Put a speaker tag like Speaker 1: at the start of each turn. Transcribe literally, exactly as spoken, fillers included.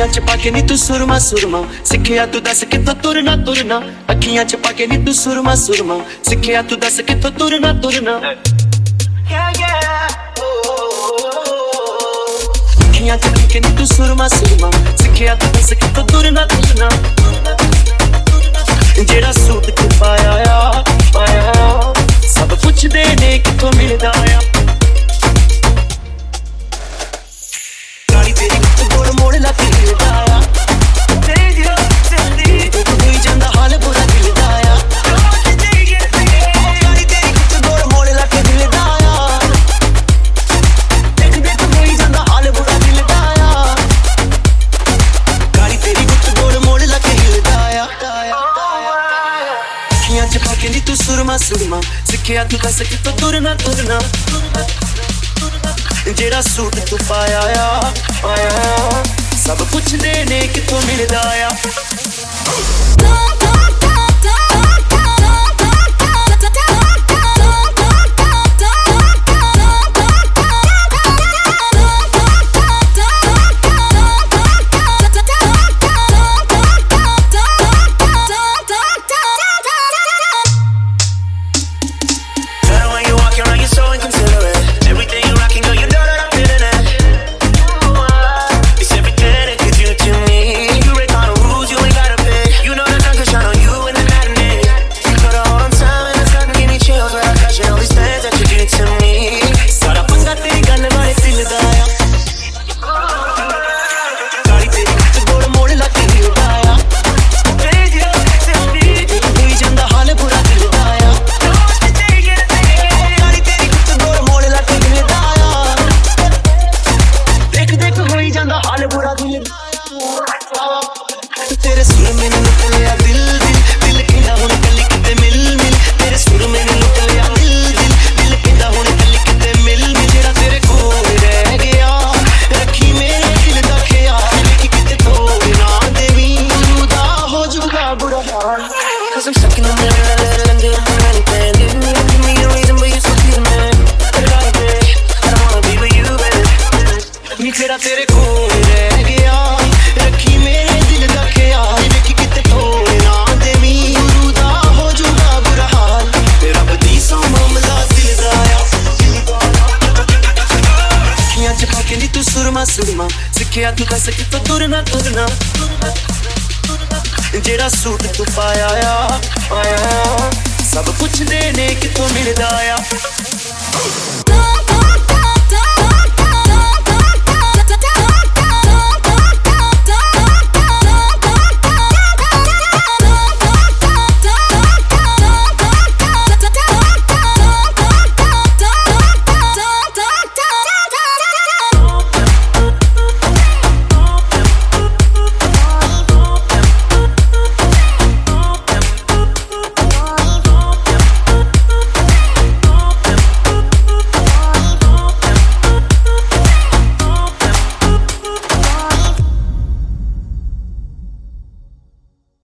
Speaker 1: ਅੱਖੀਆਂ ਚ ਪਾ ਕੇ ਨੀ ਤੂੰ ਸੁਰਮਾ ਸੁਰਮਾ ਸਿੱਖਿਆ ਤੂੰ ਦੱਸ ਕਿੱਥੋਂ ਤੁਰਨਾ ਤੁਰਨਾ ਅੱਖੀਆਂ ਚ ਪਾ ਕੇ ਨੀ ਤੂੰ ਸੁਰਮਾ ਸੁਰਮਾ ਸਿੱਖਿਆ ਤੂੰ ਦੱਸ ਕਿੱਥੋਂ ਤੁਰਨਾ ਤੁਰਨਾ ਅੱਖੀਆਂ ਚ ਪਾ ਕੇ ਨੀ ਤੂੰ ਸੁਰਮਾ ਸੁਰਮਾ ਸਿੱਖਿਆ ਤੂੰ ਦੱਸ ਕਿੱਥੋਂ ਤੁਰਨਾ ਤੁਰਨਾ ਜਿਹੜਾ ਸੂਟ ਤੂੰ ਪਾਇਆ ਆ ਪਾਇਆ ਸਭ ਪੁੱਛਦੇ ਨੇ ਕਿੱਥੋਂ ਮਿਲਦਾ ਆ ਗਾੜੀ ਤੇਰੀ ਵਿੱਚ ਗੋਲ ਮੋੜ ਲਾ ਕੇ ਹਿਲਦਾ ਆ ਤੇਰੇ ਦਿਲ ਚੱਲਦੀ ਤੂੰ ਕੋਈ ਜਾਂਦਾ ਹਾਲ ਬੁਰਾ ਦਿਲ ਦਾ ਆ ਗਾੜੀ ਤੇਰੀ ਵਿੱਚ ਗੋਲ ਮੋੜ ਲਾ ਕੇ ਹਿਲਦਾ ਆ ਦੇਖ ਦੇਖ ਕੋਈ ਜਾਂਦਾ ਹਾਲ ਬੁਰਾ ਦਿਲ ਦਾ ਆ ਗਾੜੀ ਤੇਰੀ ਵਿੱਚ ਗੋਲ ਮੋੜ ਲਾ ਕੇ ਹਿਲਦਾ ਆ ਅੱਖੀਆਂ ਚ ਪਾ ਕੇ ਨੀ ਤੂੰ ਸੁਰਮਾ ਸੁਰਮਾ ਸਿੱਖਿਆ ਤੂੰ ਦੱਸ ਕਿੱਥੋਂ ਤੁਰਨਾ ਤੁਰਨਾ ਜਿਹੜਾ ਸੂਟ ਤੂੰ ਪਾਇਆ ਆ ਪਾਇਆ ਸਭ ਪੁੱਛਦੇ ਨੇ ਕਿੱਥੋਂ ਮਿਲਦਾ ਆ ਤੇਰੇ ਸੁਰ ਮੈਨੂੰ ਲੁੱਟ ਲਿਆ ਦਿਲ ਦਿਲ ਦਿਲ ਕਹਿੰਦਾ ਹੁਣ ਕੱਲੀ ਕਿਤੇ ਮਿਲ ਮਿਲ ਤੇਰੇ ਸੁਰ ਮੈਨੂੰ ਲੁੱਟ ਲਿਆ ਦਿਲ ਦਿਲ ਦਿਲ ਕਹਿੰਦਾ ਹੁਣ ਕੱਲੀ ਕਿਤੇ ਮਿਲ ਮਿਲ ਜਿਹੜਾ ਤੇਰੇ ਕੋਲ ਰਹਿ ਗਿਆ ਰੱਖੀ ਮੇਰੇ ਦਿਲ ਦਾ ਖਿਆਲ ਕਿ ਕਿਤੇ ਤੋੜ ਨਾ ਦੇਵੀਂ ਉਹਦਾ ਹੋ ਜਾਊਗਾ ਬੁਰਾ ਹਾਲ Cause I'm stuck in the middle of that and I'm doing anything Give me a reason but you're so cute man I don't wanna be with you baby ਨੀ ਜਿਹੜਾ ਤੇਰੇ ਕੋਲ ਰਹਿ ਗਿਆ ਰੱਖੀ ਮੇਰੇ ਦਿਲ ਦਾ ਖਿਆਲ ਵੇਖੀ ਕਿਤੇ ਤੋੜ ਨਾ ਦੇਵੀਂ ਗੁਰੂ ਦਾ ਹੋ ਜਾਊਗਾ ਬੁਰਾ ਹਾਲ ਤੇ ਰੱਬ ਦੀ ਸੌ ਮਾਮਲਾ ਦਿਲ ਦਾ ਆ ਅੱਖੀਆਂ ਚ ਪਾ ਕੇ ਨੀ ਤੂੰ ਸੁਰਮਾ ਸੁਰਮਾ ਸਿੱਖਿਆ ਤੂੰ ਦੱਸ ਕਿੱਥੋਂ ਤੁਰਨਾ ਤੁਰਨਾ ਜਿਹੜਾ ਸੂਟ ਤੂੰ ਪਾਇਆ ਆ ਪਾਇਆ ਸਭ ਪੁੱਛਦੇ ਨੇ ਕਿੱਥੋਂ ਮਿਲਦਾ ਆ